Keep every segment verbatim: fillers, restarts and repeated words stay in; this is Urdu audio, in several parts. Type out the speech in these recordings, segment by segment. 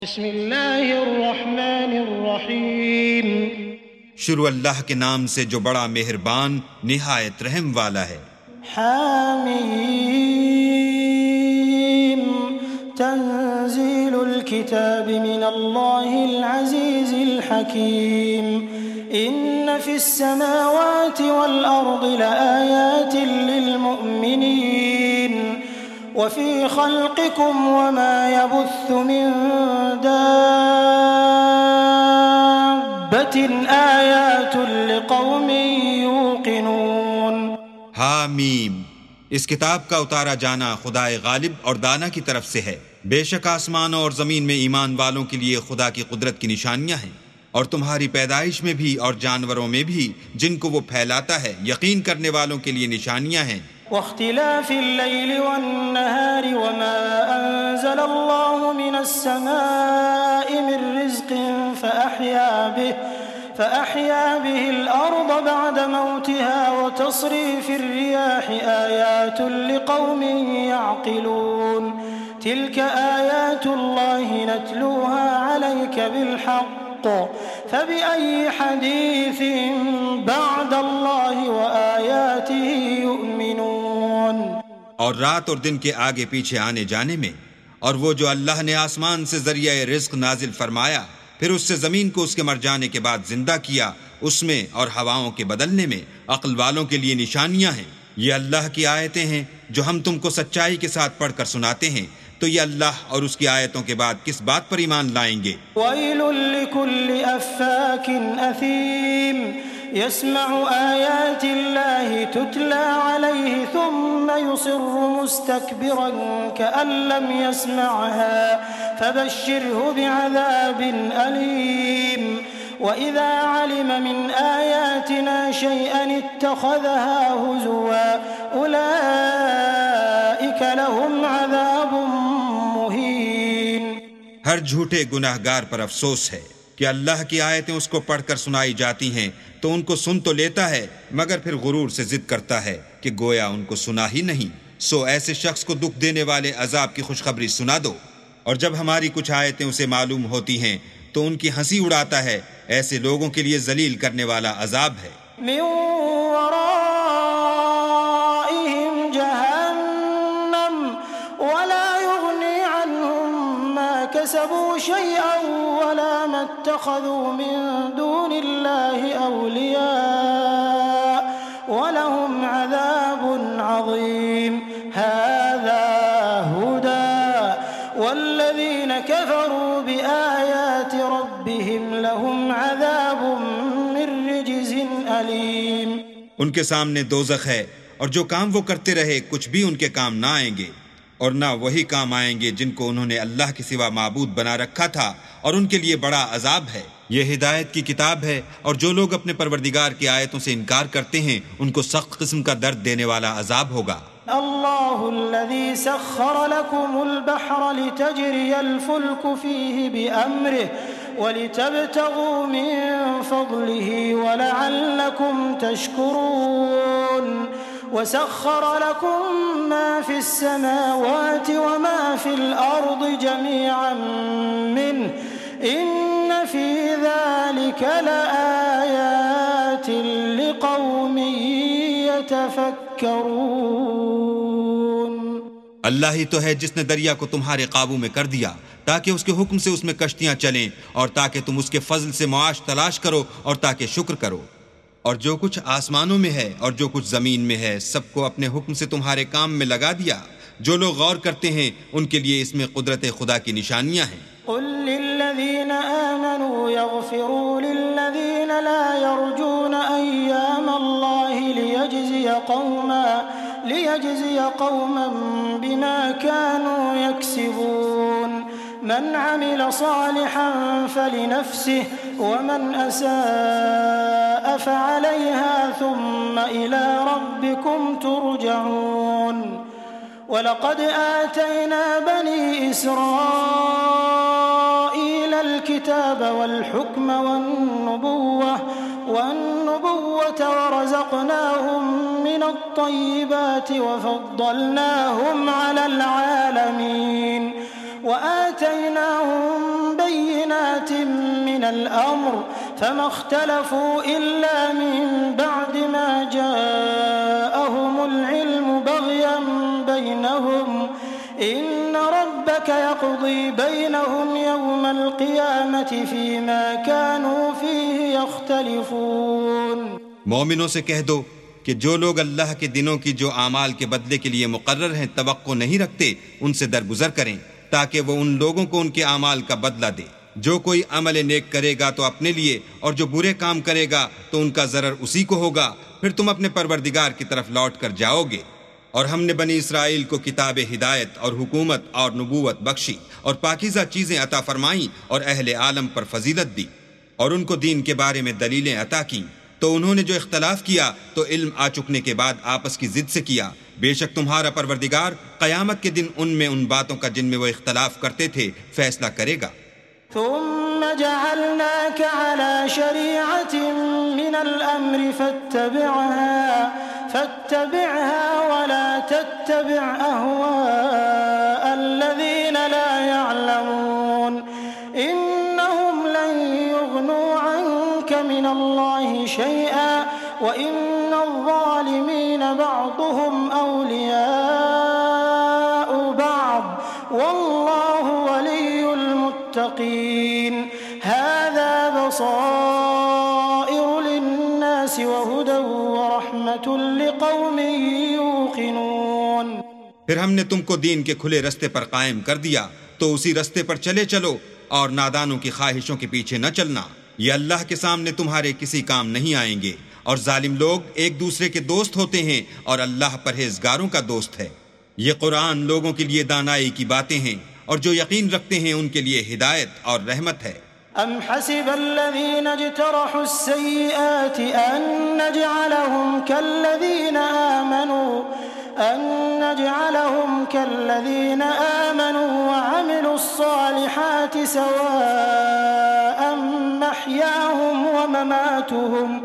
بسم اللہ الرحمن الرحیم شروع اللہ کے نام سے جو بڑا مہربان نہایت رحم والا ہے۔ حامیم تنزیل الکتاب من اللہ العزیز الحکیم ان فی السماوات والارض لآیات للمؤمنین وفي خلقكم وما يبث من دابة آيات لقوم يوقنون۔ حامیم، اس کتاب کا اتارا جانا خدائے غالب اور دانا کی طرف سے ہے۔ بے شک آسمانوں اور زمین میں ایمان والوں کے لیے خدا کی قدرت کی نشانیاں ہیں، اور تمہاری پیدائش میں بھی اور جانوروں میں بھی جن کو وہ پھیلاتا ہے، یقین کرنے والوں کے لیے نشانیاں ہیں۔ واختلاف الليل والنهار وما أنزل الله من السماء من رزق فأحيا به فأحيا به الأرض بعد موتها وتصريف الرياح آيات لقوم يعقلون تلك آيات الله نتلوها عليك بالحق فبأي حديث بعد الله وآياته يؤمنون۔ اور رات اور دن کے آگے پیچھے آنے جانے میں، اور وہ جو اللہ نے آسمان سے ذریعہ رزق نازل فرمایا، پھر اس سے زمین کو اس کے مر جانے کے بعد زندہ کیا، اس میں اور ہواؤں کے بدلنے میں عقل والوں کے لیے نشانیاں ہیں۔ یہ اللہ کی آیتیں ہیں جو ہم تم کو سچائی کے ساتھ پڑھ کر سناتے ہیں، تو یہ اللہ اور اس کی آیتوں کے بعد کس بات پر ایمان لائیں گے؟ وَيْلٌ لِكُلِّ أَفَّاكٍ أَثِيمٍ يَسْمَعُ آيَاتِ اللَّهِ تُتْلَى عَلَيْهِ ثُمَّ يُصِرُّ مُسْتَكْبِرًا كَأَن لَّمْ يَسْمَعْهَا فَبَشِّرْهُ بِعَذَابٍ أَلِيمٍ وَإِذَا عَلِمَ مِنْ آيَاتِنَا شَيْئًا اتَّخَذَهَا هُزُوًا أُولَئِكَ لَهُمْ عَذَابٌ مُّهِينٌ۔ ہر جھوٹے گناہگار پر افسوس ہے کہ اللہ کی آیتیں اس کو پڑھ کر سنائی جاتی ہیں تو ان کو سن تو لیتا ہے، مگر پھر غرور سے ضد کرتا ہے کہ گویا ان کو سنا ہی نہیں۔ سو ایسے شخص کو دکھ دینے والے عذاب کی خوشخبری سنا دو، اور جب ہماری کچھ آیتیں اسے معلوم ہوتی ہیں تو ان کی ہنسی اڑاتا ہے۔ ایسے لوگوں کے لیے ذلیل کرنے والا عذاب ہے۔ من ورائهم جہنم ولا يغني عنهم ما كسبوا شيئا ولا ما اتخذوا من دون الله أولياء ولهم عذاب عظيم۔ هذا هدى والذين كفروا بآيات ربهم لهم عذاب من رجز أليم۔ ان کے سامنے دوزخ ہے، اور جو کام وہ کرتے رہے کچھ بھی ان کے کام نہ آئیں گے، اور نہ وہی کام آئیں گے جن کو انہوں نے اللہ کے سوا معبود بنا رکھا تھا، اور ان کے لیے بڑا عذاب ہے۔ یہ ہدایت کی کتاب ہے، اور جو لوگ اپنے پروردگار کی آیتوں سے انکار کرتے ہیں ان کو سخت قسم کا درد دینے والا عذاب ہوگا۔ اللہ الذي سخر لكم البحر لتجري الفلك فيه بأمره ولتبتغوا من فضله ولعلكم تشكرون وسخر لكم ما في السماوات وما في الأرض جميعا منه إن في ذلك لآيات لقوم يتفكرون۔ اللہ ہی تو ہے جس نے دریا کو تمہارے قابو میں کر دیا تاکہ اس کے حکم سے اس میں کشتیاں چلیں، اور تاکہ تم اس کے فضل سے معاش تلاش کرو، اور تاکہ شکر کرو۔ اور جو کچھ آسمانوں میں ہے اور جو کچھ زمین میں ہے سب کو اپنے حکم سے تمہارے کام میں لگا دیا۔ جو لوگ غور کرتے ہیں ان کے لیے اس میں قدرت خدا کی نشانیاں ہیں۔ قل للذین آمنوا یغفروا للذین لا یرجون ایام اللہ لیجزی قوما لیجزی قوما بما كانوا یکسبون من عمل صالحا فلنفسه ومن أساء فعليها ثم إلى ربكم ترجعون۔ وَلَقَدْ آتَيْنَا بَنِي إِسْرَائِيلَ الْكِتَابَ وَالْحُكْمَ وَالنُّبُوَّةَ وَالنُّبُوَّةَ وَرَزَقْنَاهُمْ مِنَ الطَّيِّبَاتِ وَفَضَّلْنَاهُمْ عَلَى الْعَالَمِينَ وَآتَيْنَاهُمْ الأمر فما اختلفوا إلا من بعد ما جاءهم العلم بغيا بينهم إن ربك يقضي بينهم يوم القيامة فيما كانوا فيه يختلفون۔ مومنوں سے کہہ دو کہ جو لوگ اللہ کے دنوں کی جو اعمال کے بدلے کے لیے مقرر ہیں توقع نہیں رکھتے ان سے درگزر کریں تاکہ وہ ان لوگوں کو ان کے اعمال کا بدلہ دے۔ جو کوئی عمل نیک کرے گا تو اپنے لیے اور جو برے کام کرے گا تو ان کا ضرر اسی کو ہوگا، پھر تم اپنے پروردگار کی طرف لوٹ کر جاؤ گے۔ اور ہم نے بنی اسرائیل کو کتاب ہدایت اور حکومت اور نبوت بخشی اور پاکیزہ چیزیں عطا فرمائیں اور اہل عالم پر فضیلت دی اور ان کو دین کے بارے میں دلیلیں عطا کیں، تو انہوں نے جو اختلاف کیا تو علم آ چکنے کے بعد آپس کی ضد سے کیا۔ بے شک تمہارا پروردگار قیامت کے دن ان میں ان باتوں کا جن میں وہ اختلاف کرتے تھے فیصلہ کرے گا۔ ثم جعلناك على شريعة من الأمر فاتبعها فاتبعها ولا تتبع أهواء الذين لا يعلمون إنهم لن يغنوا عنك من الله شيئا وإن الظالمين بعضهم أولياء بعض والله ولي المتقين هذا بصائر للناس وهدى ورحمة لقوم يوقنون۔ پھر ہم نے تم کو دین کے کھلے رستے پر قائم کر دیا تو اسی رستے پر چلے چلو اور نادانوں کی خواہشوں کے پیچھے نہ چلنا، یہ اللہ کے سامنے تمہارے کسی کام نہیں آئیں گے، اور ظالم لوگ ایک دوسرے کے دوست ہوتے ہیں اور اللہ پرہیزگاروں کا دوست ہے۔ یہ قرآن لوگوں کے لیے دانائی کی باتیں ہیں اور جو یقین رکھتے ہیں ان کے لیے ہدایت اور رحمت ہے۔ ام حسب الذين اجترحوا السيئات ان نجعلهم كالذين آمنوا ان نجعلهم كالذين آمنوا وعملوا الصالحات سواء محياهم ومماتهم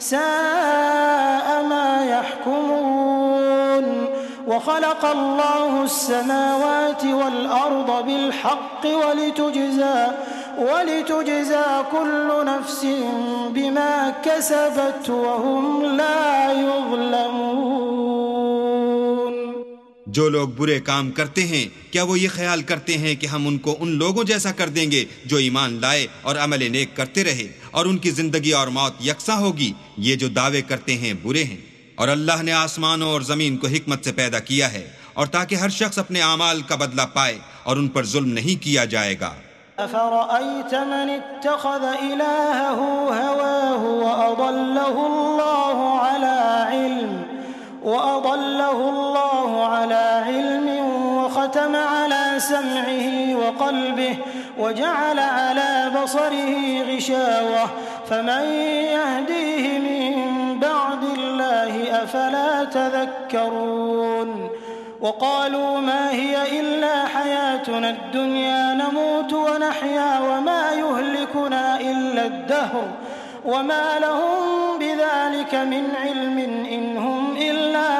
ساء ما يحكمون وخلق الله السماوات والأرض بالحق ولتجزى ولتجزى كل نفس بما كسبت وهم لا يظلمون۔ جو لوگ برے کام کرتے ہیں کیا وہ یہ خیال کرتے ہیں کہ ہم ان کو ان لوگوں جیسا کر دیں گے جو ایمان لائے اور عمل نیک کرتے رہے اور ان کی زندگی اور موت یکساں ہوگی؟ یہ جو دعوے کرتے ہیں برے ہیں۔ اور اللہ نے آسمانوں اور زمین کو حکمت سے پیدا کیا ہے اور تاکہ ہر شخص اپنے اعمال کا بدلہ پائے اور ان پر ظلم نہیں کیا جائے گا۔ أفرأيت من اتخذ إلهه هواه وأضله الله على علم وأضله الله على علم وختم على سمعه وقلبه وجعل على بصره غشاوة فمن يهديه من بعد الله أفلا تذكرون وقالوا ما هي إلا حياتنا الدنيا نموت ونحيا وما يهلكنا إلا الدهر وما لهم بذلك من علم إن هم إلا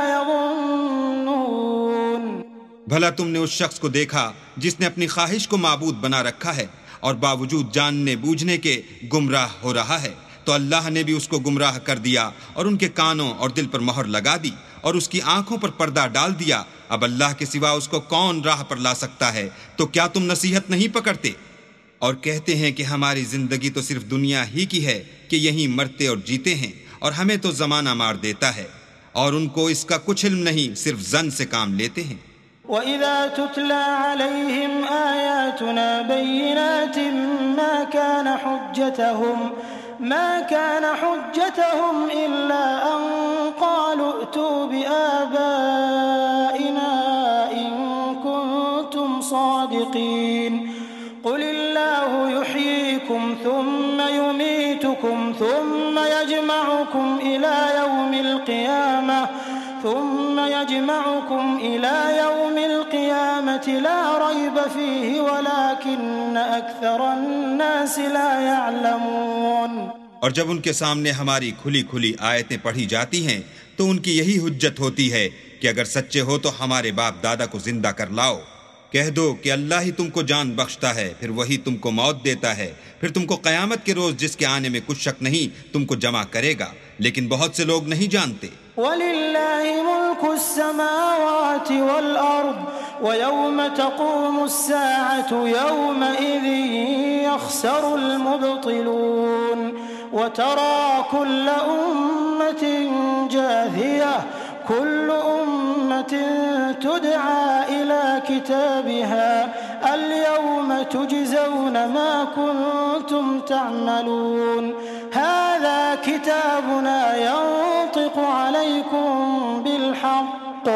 يظنون۔ بھلا تم نے اس شخص کو دیکھا جس نے اپنی خواہش کو معبود بنا رکھا ہے اور باوجود جاننے بوجھنے کے گمراہ ہو رہا ہے، تو اللہ نے بھی اس کو گمراہ کر دیا اور ان کے کانوں اور دل پر مہر لگا دی اور اس کی آنکھوں پر پردہ ڈال دیا۔ اب اللہ کے سوا اس کو کون راہ پر لا سکتا ہے؟ تو کیا تم نصیحت نہیں پکڑتے؟ اور کہتے ہیں کہ ہماری زندگی تو صرف دنیا ہی کی ہے کہ یہیں مرتے اور جیتے ہیں اور ہمیں تو زمانہ مار دیتا ہے، اور ان کو اس کا کچھ علم نہیں، صرف ظن سے کام لیتے ہیں۔ وَإِذَا تُتْلَى عَلَيْهِمْ آيَاتُنَا بَيِّنَاتٍ مَا كَانَ حُجَّتَهُمْ ما كان حجتهم إلا أن قالوا ائتوا بآبائنا إن كنتم صادقين قل الله يحييكم ثم يميتكم ثم يجمعكم إلى يوم القيامة ثم يجمعكم إلى يوم القيامة لا ريب فيه ولكن أكثر الناس لا يعلمون۔ اور جب ان کے سامنے ہماری کھلی کھلی آیتیں پڑھی جاتی ہیں تو ان کی یہی حجت ہوتی ہے کہ اگر سچے ہو تو ہمارے باپ دادا کو زندہ کر لاؤ، کہہ دو کہ اللہ ہی تم کو جان بخشتا ہے، پھر وہی تم کو موت دیتا ہے، پھر تم کو قیامت کے روز جس کے آنے میں کچھ شک نہیں تم کو جمع کرے گا، لیکن بہت سے لوگ نہیں جانتے۔ وَلِلَّهِ مُلْكُ السَّمَاوَاتِ وَالْأَرْضِ وَيَوْمَ تَقُومُ السَّاعَةُ يَوْمَئِذٍ يَخْسَرُ الْمُبْطِلُونَ وَتَرَى كُلَّ أُمَّةٍ جَاثِيَةً كل أمة تدعى إلى كتابها اليوم تجزون ما كنتم تعملون هذا كتابنا ينطق عليكم بالحق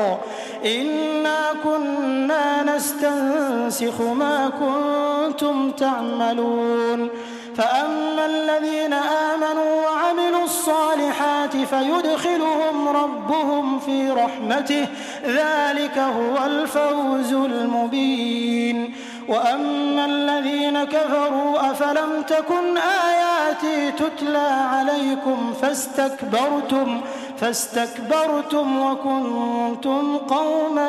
إنا كنا نستنسخ ما كنتم تعملون فأما الذين آمنوا وعملوا الصالحات فيدخلهم ربهم في رحمته ذلك هو الفوز المبين وأما الذين كفروا أفلم تكن آياتي تتلى عليكم فاستكبرتم فاستكبرتم وكنتم قوما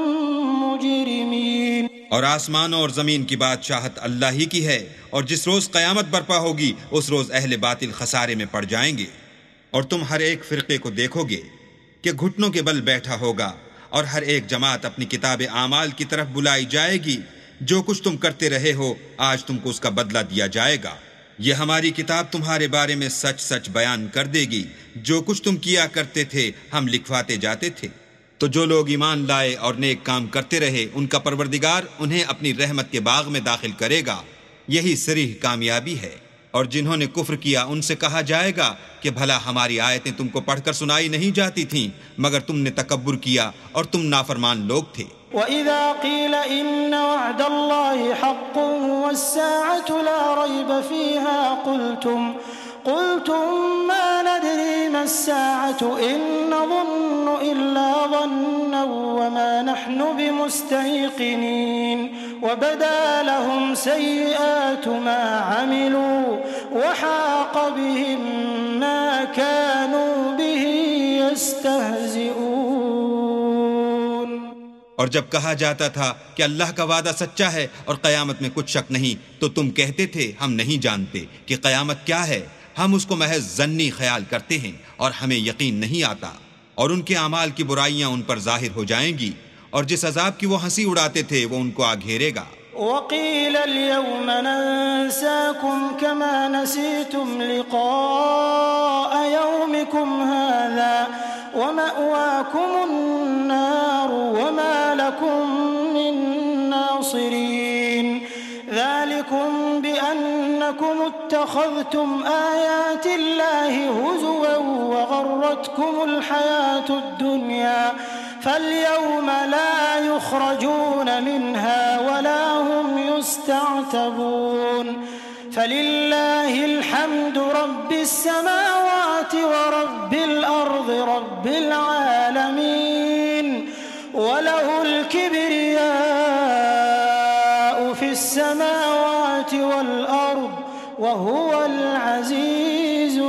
مجرمين۔ اور آسمانوں اور زمین کی بادشاہت اللہ ہی کی ہے، اور جس روز قیامت برپا ہوگی اس روز اہل باطل خسارے میں پڑ جائیں گے، اور تم ہر ایک فرقے کو دیکھو گے کہ گھٹنوں کے بل بیٹھا ہوگا، اور ہر ایک جماعت اپنی کتاب اعمال کی طرف بلائی جائے گی، جو کچھ تم کرتے رہے ہو آج تم کو اس کا بدلہ دیا جائے گا، یہ ہماری کتاب تمہارے بارے میں سچ سچ بیان کر دے گی، جو کچھ تم کیا کرتے تھے ہم لکھواتے جاتے تھے۔ تو جو لوگ ایمان لائے اور نیک کام کرتے رہے ان کا پروردگار انہیں اپنی رحمت کے باغ میں داخل کرے گا، یہی صریح کامیابی ہے۔ اور جنہوں نے کفر کیا ان سے کہا جائے گا کہ بھلا ہماری آیتیں تم کو پڑھ کر سنائی نہیں جاتی تھیں، مگر تم نے تکبر کیا اور تم نافرمان لوگ تھے۔ وَإِذَا قِيلَ إِنَّ وَعْدَ اللَّهِ حَقٌّ وَالسَّاعَةُ لَا رَيْبَ فِيهَا قُلْتُمْ قُلْتُمْ مَا نَدْرِي مَا السَّاعَةُ إِن نَّظُنُّ إِلَّا ظَنًّا وَمَا نَحْنُ بِمُسْتَيْقِنِينَ وَبَدَا لَهُمْ سَيِّئَاتُ مَا عَمِلُوا وَحَاقَ بِهِم مَّا كَانُوا بِهِ يَسْتَهْزِئُونَ۔ اور جب کہا جاتا تھا کہ اللہ کا وعدہ سچا ہے اور قیامت میں کچھ شک نہیں تو تم کہتے تھے ہم نہیں جانتے کہ قیامت کیا ہے، ہم اس کو محض ظنی خیال کرتے ہیں اور ہمیں یقین نہیں آتا، اور ان کے اعمال کی برائیاں ان پر ظاہر ہو جائیں گی، اور جس عذاب کی وہ ہنسی اڑاتے تھے وہ ان کو آ گھیرے گا۔ وَقِيلَ الْيَوْمَ نَنسَاكُمْ كَمَا نَسِيتُمْ لِقَاءَ يَوْمِكُمْ هَذَا وَمَأْوَاكُمُ النَّارُ وَمَا لَكُمْ مِن نَّاصِرِينَ ذَلِكُمْ بِأَنَّكُمُ اتَّخَذْتُمْ آيَاتِ اللَّهِ هُزُوًا وَغَرَّتْكُمُ الْحَيَاةُ الدُّنْيَا فَالْيَوْمَ لَا يُخْرَجُونَ مِنْهَا وَلَا هُمْ يُسْتَعْتَبُونَ فَلِلَّهِ الْحَمْدُ رَبِّ السَّمَاوَاتِ وَرَبِّ الْأَرْضِ رَبِّ الْعَالَمِينَ وَلَهُ الْكِبْرِيَاءُ فِي السَّمَاوَاتِ وَالْأَرْضِ وَهُوَ الْعَزِيزُ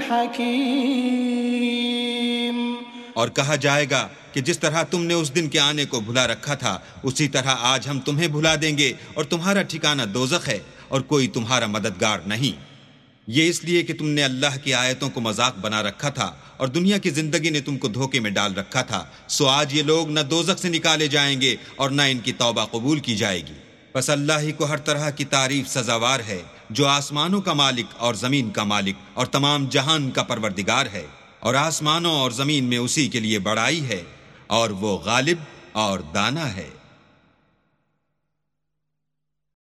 الْحَكِيمُ۔ اور کہا جائے گا کہ جس طرح تم نے اس دن کے آنے کو بھلا رکھا تھا اسی طرح آج ہم تمہیں بھلا دیں گے، اور تمہارا ٹھکانہ دوزخ ہے اور کوئی تمہارا مددگار نہیں۔ یہ اس لیے کہ تم نے اللہ کی آیتوں کو مذاق بنا رکھا تھا اور دنیا کی زندگی نے تم کو دھوکے میں ڈال رکھا تھا، سو آج یہ لوگ نہ دوزخ سے نکالے جائیں گے اور نہ ان کی توبہ قبول کی جائے گی۔ بس اللہ ہی کو ہر طرح کی تعریف سزاوار ہے، جو آسمانوں کا مالک اور زمین کا مالک اور تمام جہان کا پروردگار ہے، اور آسمانوں اور زمین میں اسی کے لیے بڑائی ہے، اور وہ غالب اور دانا ہے۔